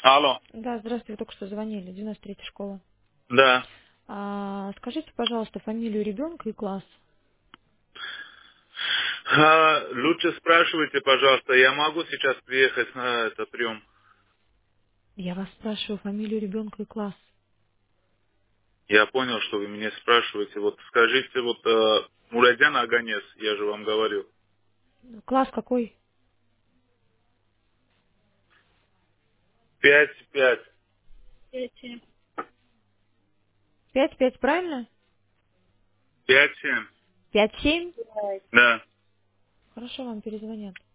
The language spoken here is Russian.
Алло. Да, здравствуйте, вы только что звонили, 93-я школа. Да. Скажите, пожалуйста, фамилию ребенка и класс. Лучше спрашивайте, пожалуйста, я могу сейчас приехать на этот прием? Я вас спрашиваю фамилию ребенка и класс. Я понял, что вы меня спрашиваете. Вот скажите, вот Мурадян Аганес, я же вам говорил. Класс какой? 5-5. 5-5, правильно? 5-7. 5-7? Да. Хорошо, вам перезвонят.